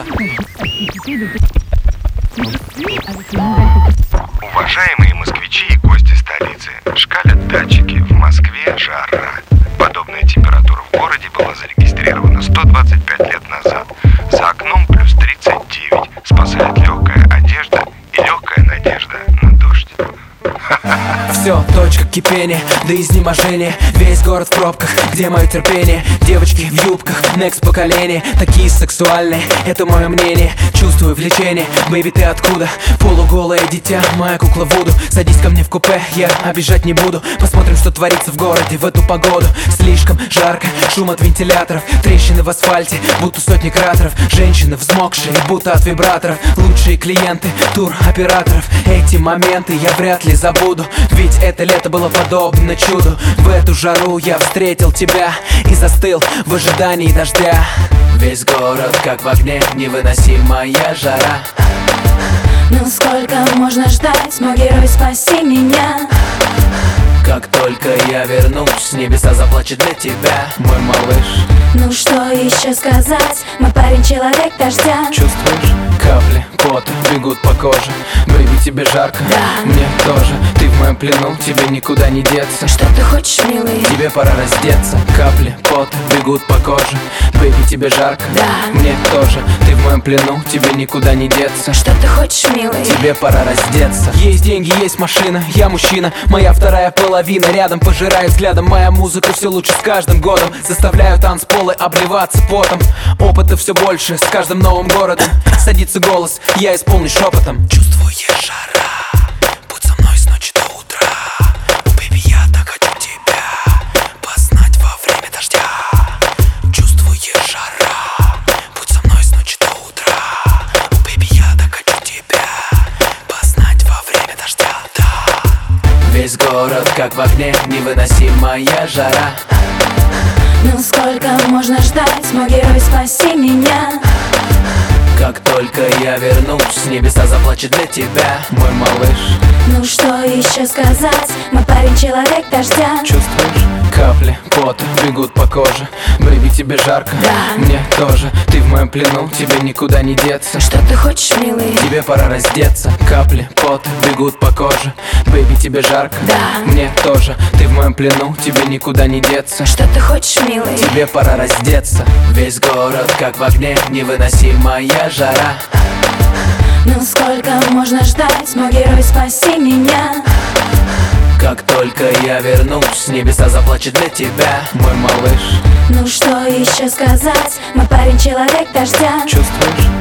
Уважаемые москвичи и гости столицы, шкалят датчики. В Москве жара. Подобная температура в городе была зарегистрирована 125 лет назад. За окном плюс 39. Спасает легкая одежда и легкая надежда на дождь. Все, точка кипения, до изнеможения. Весь город в пробках, где мое терпение? Девочки в юбках, next поколение. Такие сексуальные, это мое мнение. Чувствую влечение, бэйби, ты откуда? Полуголое дитя, моя кукла Вуду. Садись ко мне в купе, я обижать не буду. Посмотрим, что творится в городе в эту погоду. Слишком жарко, шум от вентиляторов. Трещины в асфальте, будто сотни кратеров. Женщины взмокшие, будто от вибраторов. Лучшие клиенты, туроператоров. Эти моменты я вряд ли забуду, ведь это лето было подобно чуду. В эту жару я встретил тебя и застыл в ожидании дождя. Весь город как в огне, невыносимая жара. Ну сколько можно ждать, мой герой, спаси меня. Как только я вернусь, небеса заплачут для тебя, мой малыш. Ну что еще сказать, мой парень человек дождя. Чувствуешь? Капли пота бегут по коже. Бэйби, тебе жарко? Да. Мне тоже. Ты в моем плену, тебе никуда не деться. Что ты хочешь, милый? Тебе пора раздеться. Капли пота бегут по коже. Бэйби, тебе жарко? Да. Мне тоже. Ты в моем плену, тебе никуда не деться. Что ты хочешь, милый? Тебе пора раздеться. Есть деньги, есть машина, я мужчина. Моя вторая половина рядом пожирает взглядом. Моя музыка все лучше с каждым годом. Заставляю танцполы обливаться потом. Опыта все больше с каждым новым городом. Садится голос, я исполню шепотом. Чувствуешь жара, будь со мной с ночи до утра. Бэйби, я так хочу тебя познать во время дождя. Чувствуешь жара, будь со мной с ночи до утра. Бэйби, я так хочу тебя познать во время дождя, да. Весь город как в огне, невыносимая жара. Ну сколько можно ждать, мой герой, спаси меня. Как только я вернусь, небеса заплачут для тебя, мой малыш. Ну что еще сказать, мой парень человек дождя. Чувствуешь? Капли пота бегут по коже. Бэйби, тебе жарко? Да. Мне тоже. Ты в моем плену, тебе никуда не деться. Что ты хочешь, милый? Тебе пора раздеться. Капли пота бегут по коже. Бэйби, тебе жарко? Да. Мне тоже. Ты в моем плену, тебе никуда не деться. Что ты хочешь, милый? Тебе пора раздеться. Весь город как в огне, невыносимая жара. Ну сколько можно ждать, мой герой, спаси меня. Как только я вернусь, небеса заплачут для тебя, мой малыш. Ну что еще сказать, мой парень человек дождя. Чувствуешь?